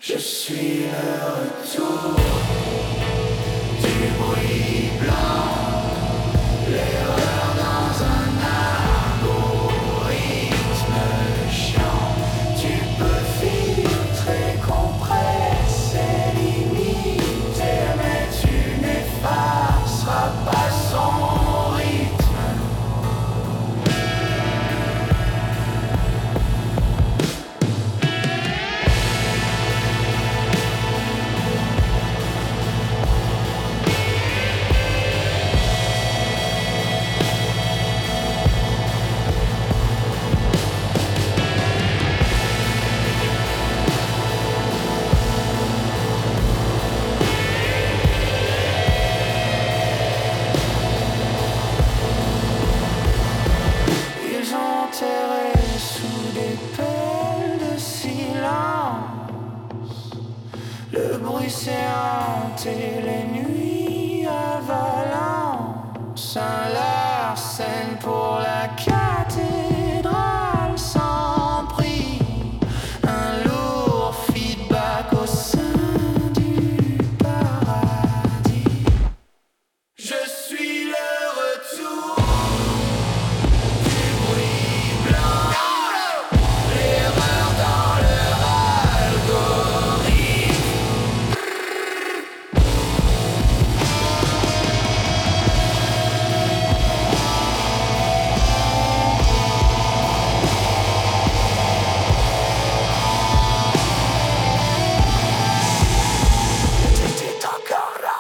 Je suis le retour du bruit blanc, l'erreur dans un algorithme chiant. Tu peux filtrer, compresser, limiter, mais tu n'effaceras pas son rythme. Ils ont enterré sous des pelles de silence le bruit hanté les nuits à Valence. Un Larsen pour la cathédrale sans prix, un lourd feedback au sein du paradis. Je suis le retour. L'erreur dans leur algorithme. T'étais encore là.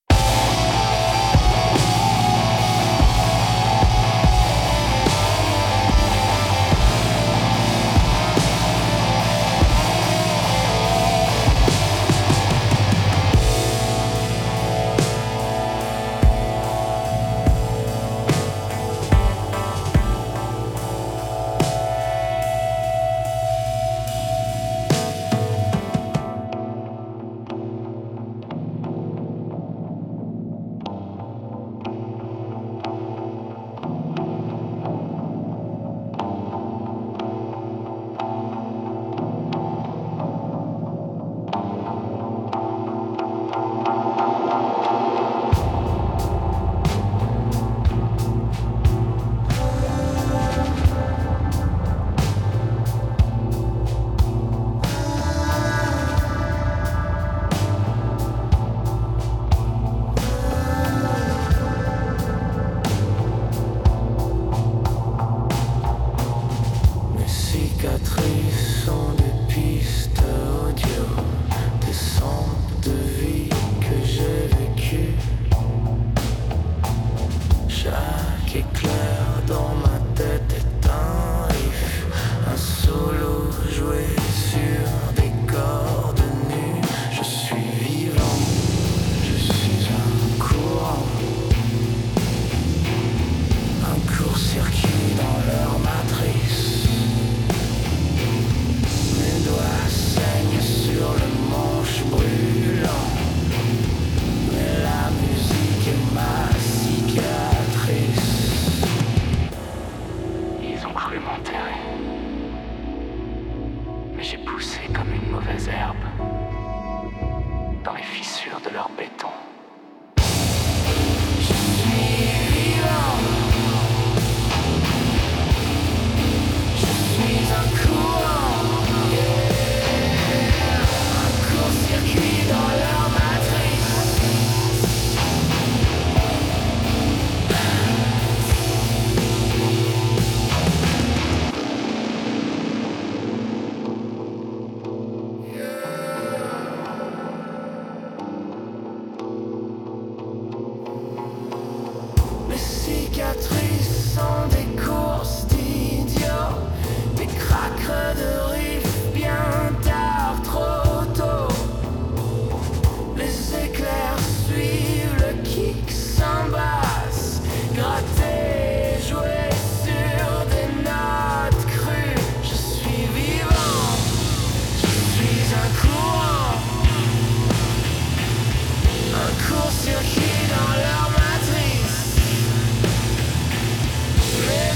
Mes cicatrices sont des pistes audio, des centres de vie que j'ai vécu. Chaque éclair dans ma tête est un riff, un solo joué sur des cordes nues. Je suis vivant, je suis un courant, un court-circuit dans leur matrice. Mes doigts saignent sur le manche brûlant, mais la musique est ma cicatrice. Ils ont cru m'enterrer, mais j'ai poussé comme une mauvaise herbe dans les fissures de leur béton. Je suis vivant. Je suis un courant, un court-circuit dans leur matrice. Mes cicatrices sont des courses d'idiots, des craqueurs de riffs bien tard, trop tôt. Les éclairs suivent le kick sans basse, gratter, jouer sur des notes crues. Je suis vivant, je suis un courant, un court-circuit dans leur matrice. Mais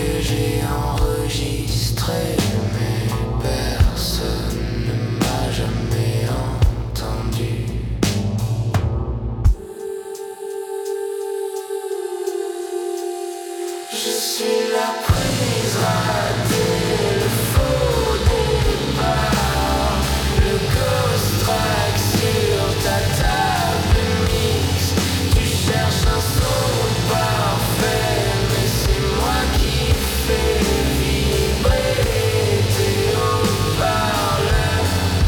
que j'ai enregistré, mais personne ne m'a jamais entendu. Je suis la prise ratée, le faux départ, le ghost track sur ta table mix. Tu cherches un son parfait, mais c'est moi qui fais vibrer tes haut-parleurs.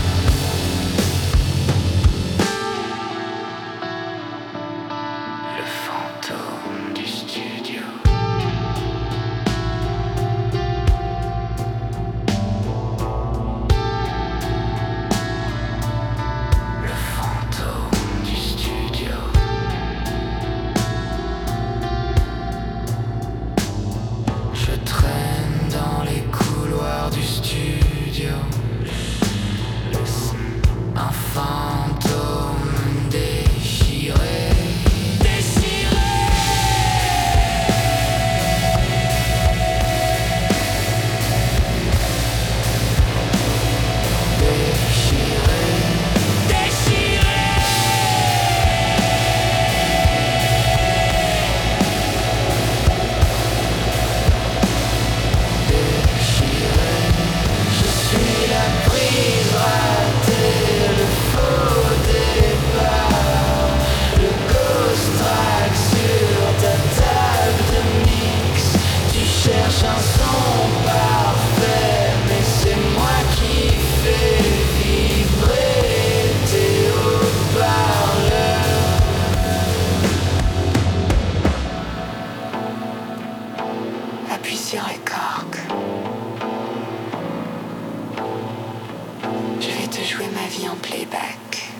Le fantôme du studio. Un fantôme déchiré. Cherche un son parfait, mais c'est moi qui fais vibrer tes haut-parleurs. Appuie sur Record. Je vais te jouer ma vie en playback.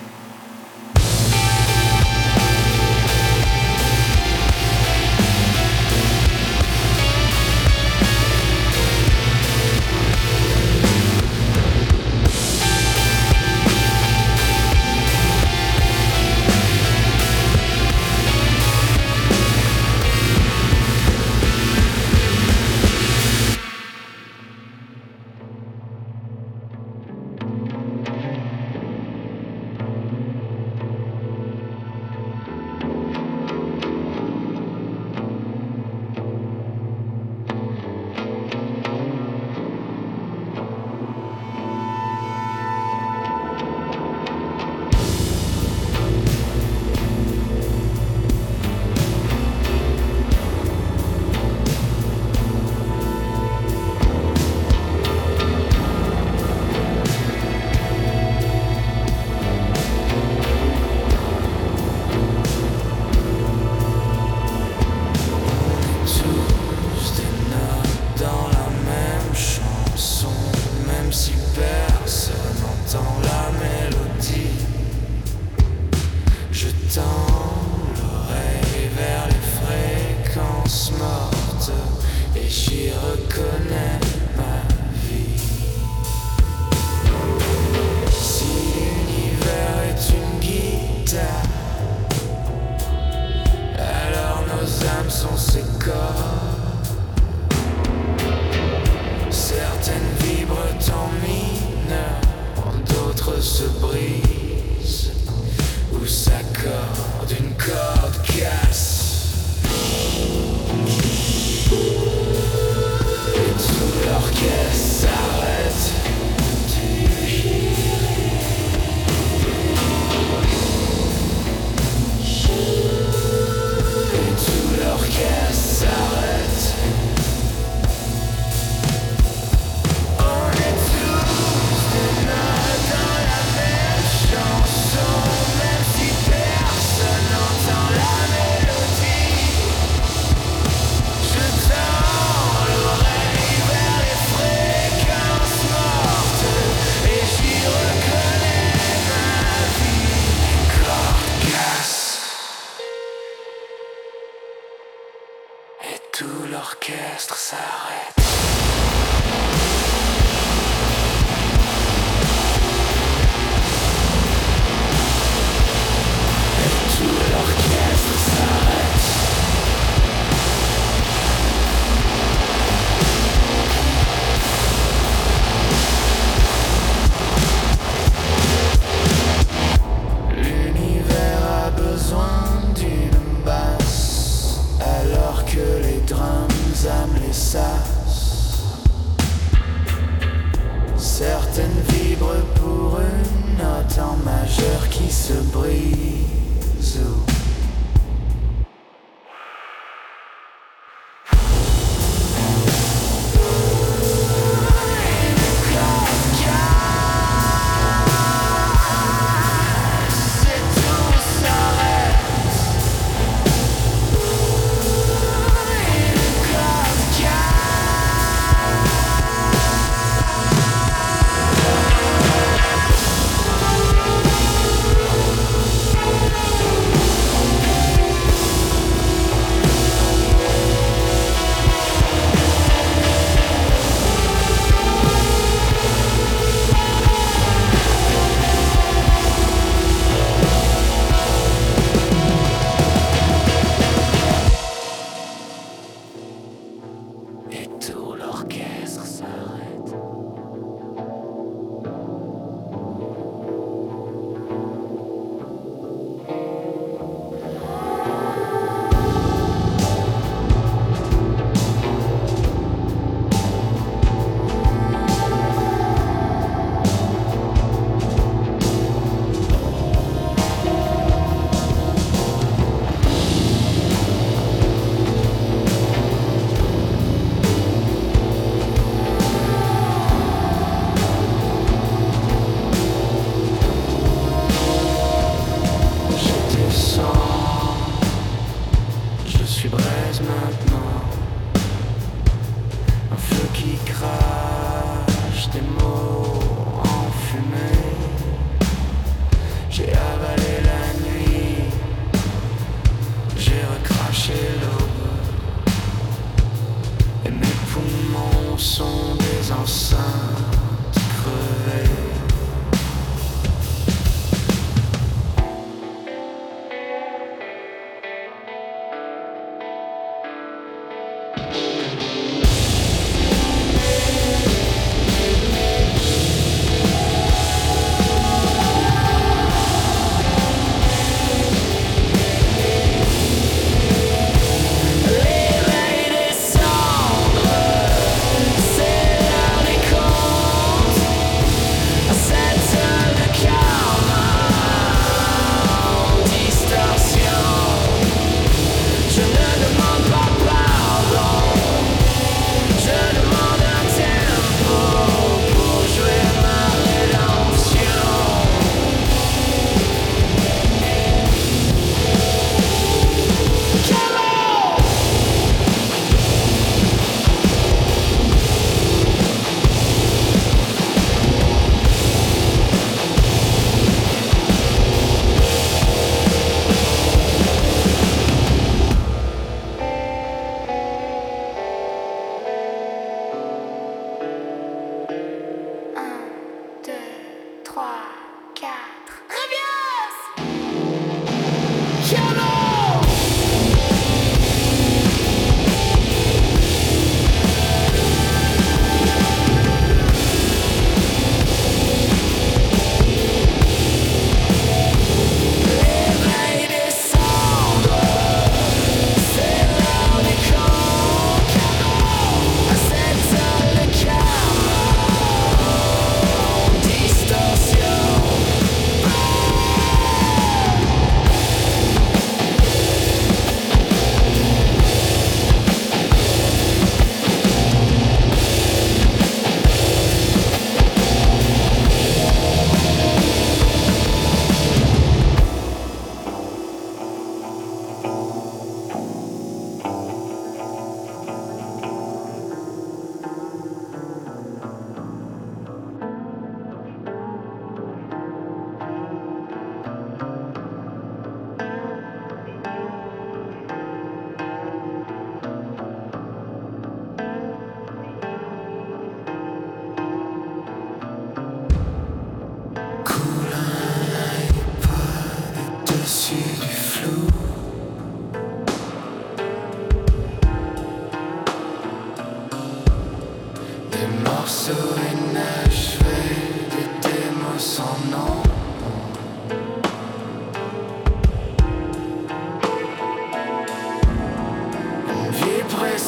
l'orchestre s'arrête. Et tout l'orchestre s'arrête. drums âmes les sas. Certaines vibrent pour une note en majeur qui se brise.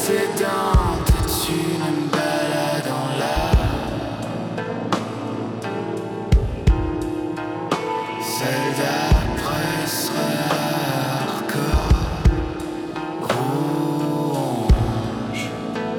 précédente est une balade en l'air. Celle d'après sera hardcore, rouge.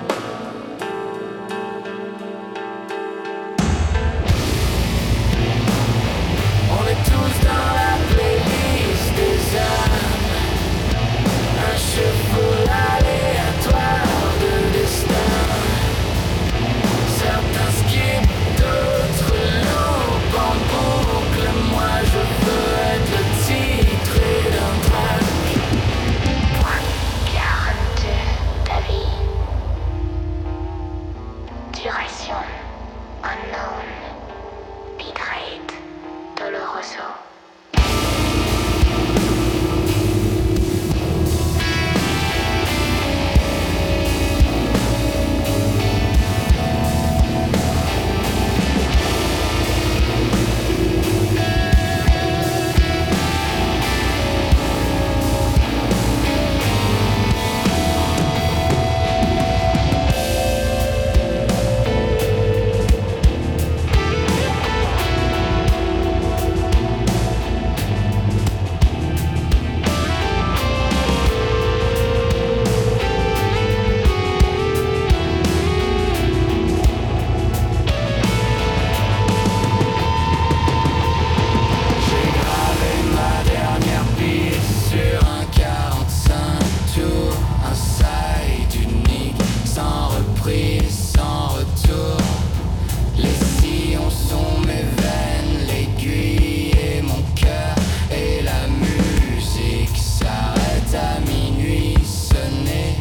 On est tous dans la playlist des âmes, un cheval aléatoire de destin. Certains skippent, d'autres loupent en boucle. Moi je veux être le titre d'un track. Point 42, ta vie. Duration unknown. Bitrate Doloroso. J'ai gravé ma dernière piste sur un 45 tours, un side unique, sans reprise, sans retour. Les sillons sont mes veines, l'aiguille et mon cœur, et la musique s'arrête à minuit sonner.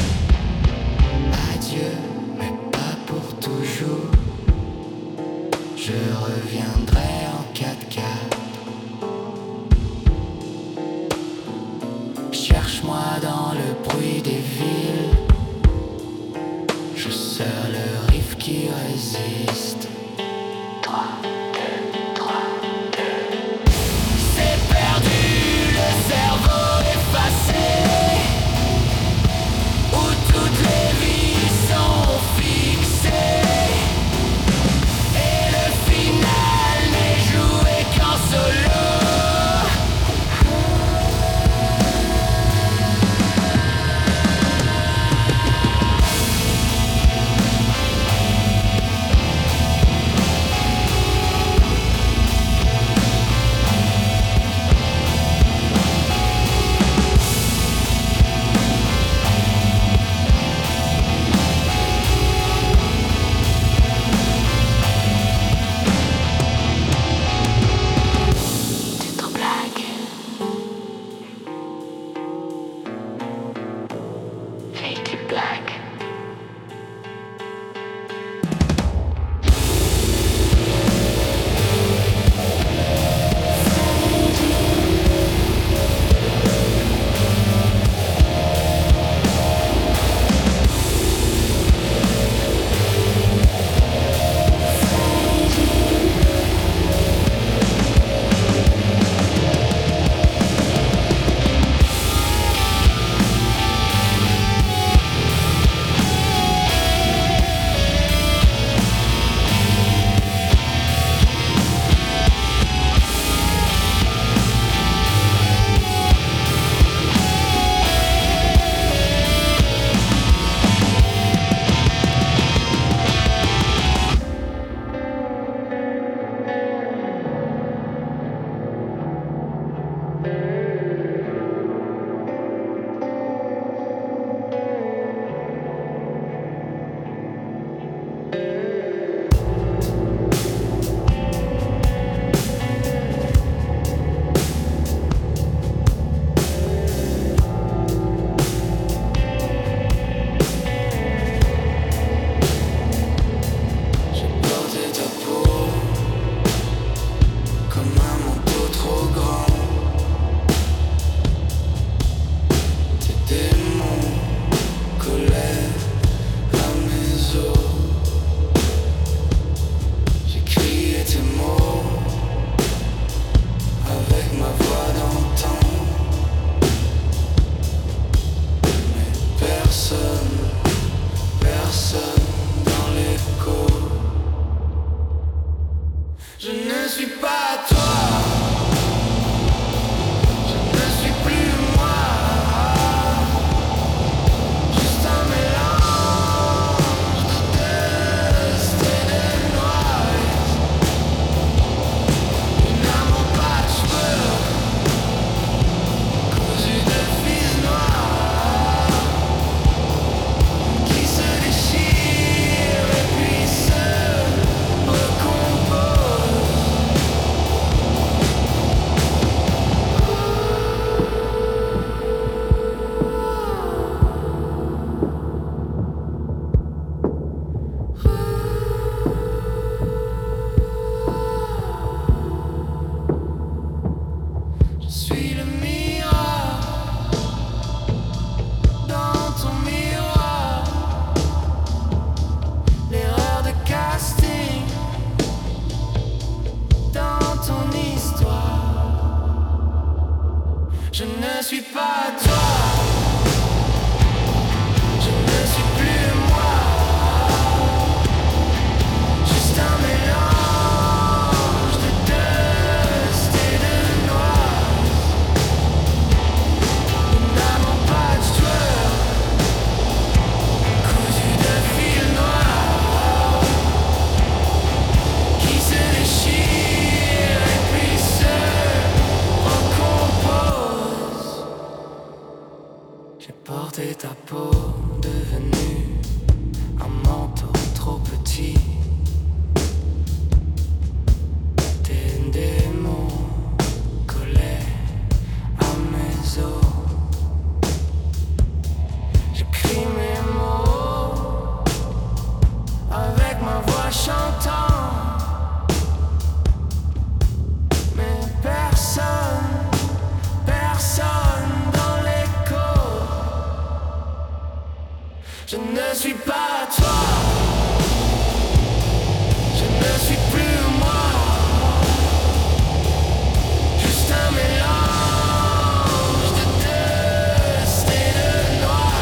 Adieu, mais pas pour toujours. Je reviendrai en 4x4. Cherche-moi dans le bruit des villes. Je serre le riff qui résiste. 3, 2, 3, 2. C'est perdu, le cerveau effacé, où toutes les vies sont fixées, et le final n'est joué qu'en solo. Titre black. Faded black. suis pas toi. Je ne suis plus moi. Juste un mélange de dust et de noix. Nous n'avons pas de tueur, cousu de fil noir, qui se déchire et puis se recompose. J'ai porté ta peau devenue un manteau trop petit. Tes démons collaient à mes os. J'écris mes mots avec ma voix chantant, mais personne dans l'écho. Je ne suis pas toi. Je ne suis plus moi. Juste un mélange de dust et de noir.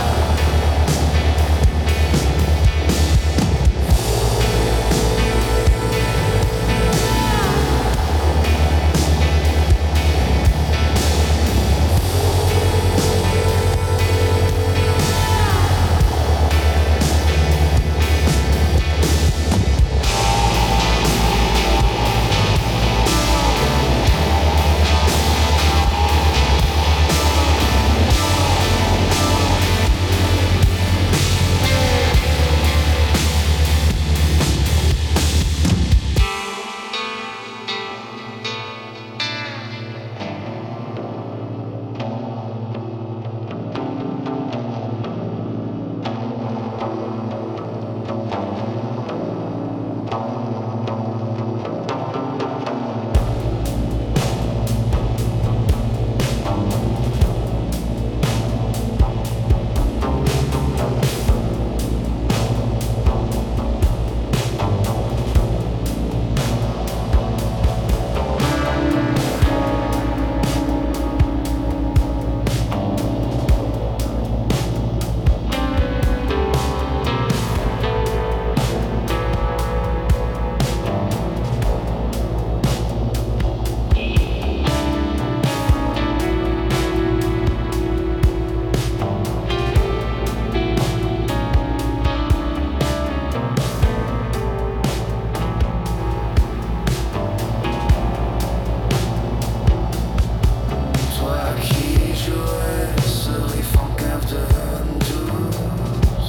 Toi qui jouais ce riff en cave de 12,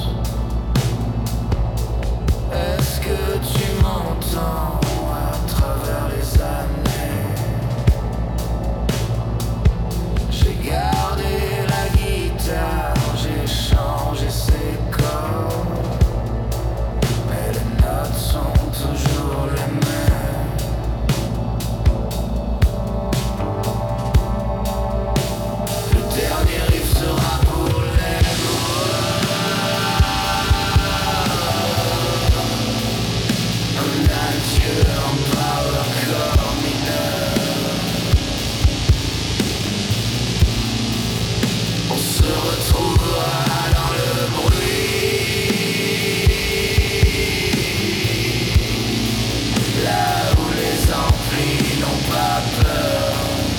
est-ce que tu m'entends à travers les années? J'ai gardé la guitare, j'ai changé ses cordes, mais les notes sont toujours les mêmes. Le dernier riff sera pour les un adieu en power chord mineur. On se retrouvera dans le bruit, là où les amplis n'ont pas peur.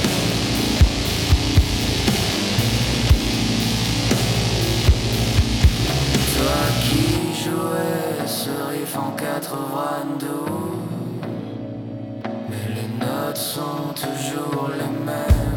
Toi qui jouais ce riff en 92, mais les notes sont toujours les mêmes.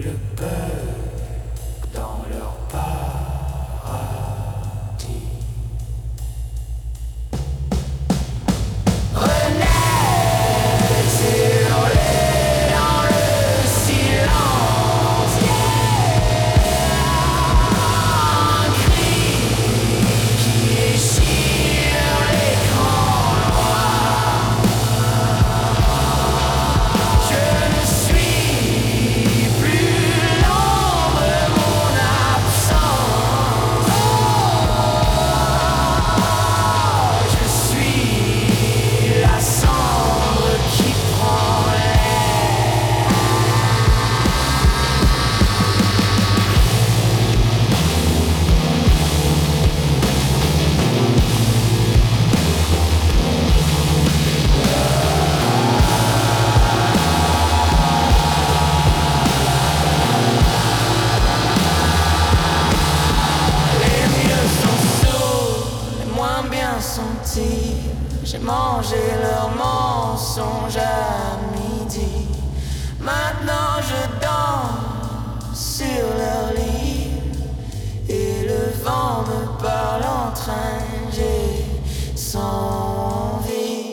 le bug dans leur paradis. J'ai mangé leurs mensonges à midi. Maintenant je danse sur leur lit et le vent me parle en train. J'ai sans vie.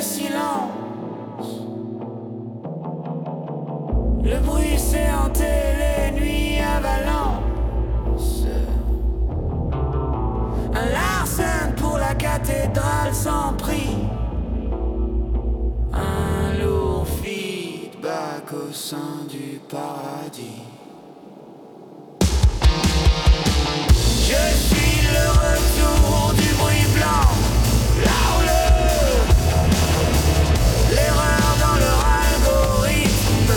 Le bruit s'est hanté. sans prix. Un lourd feedback au sein du paradis. Je suis le retour du bruit blanc. Là où l'erreur dans leur algorithme.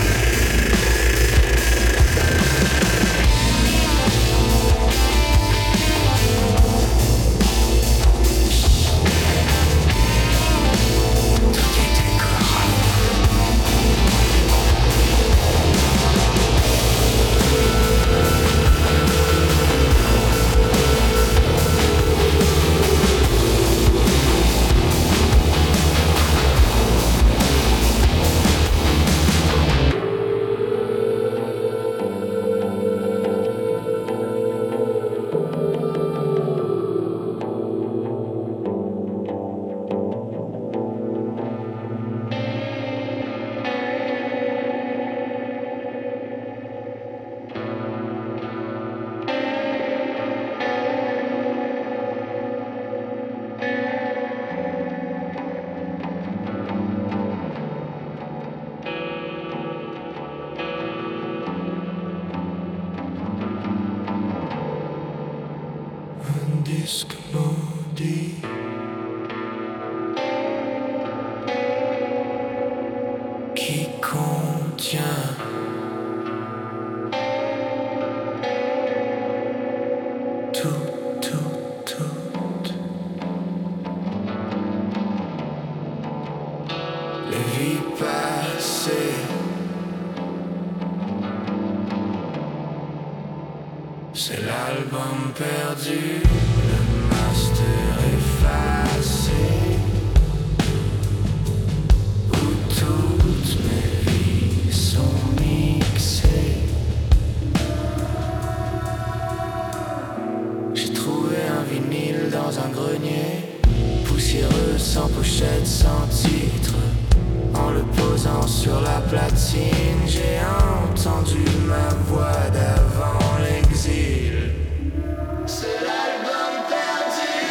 Disque maudit. Qui contient tout. Les vies passées. C'est l'album perdu. Effacé, où toutes mes vies sont mixées. J'ai trouvé un vinyle dans un grenier, poussiéreux, sans pochette, sans titre. En le posant sur la platine, j'ai entendu ma voix d'avant l'exil. C'est l'album perdu.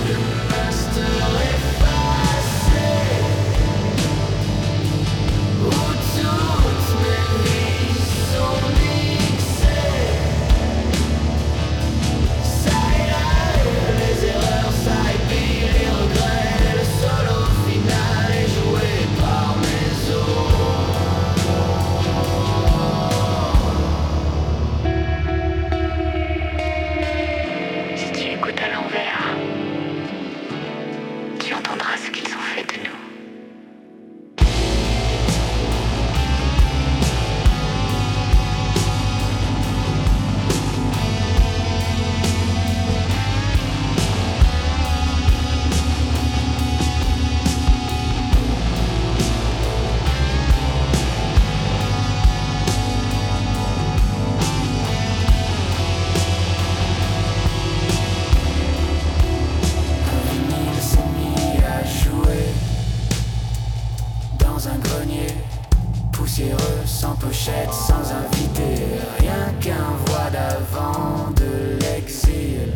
Sans pochette, sans invité, rien qu'un voix d'avant de l'exil.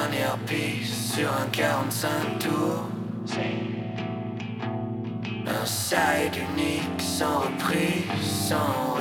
dernière piste sur un 45 tours. Un side unique sans reprise, sans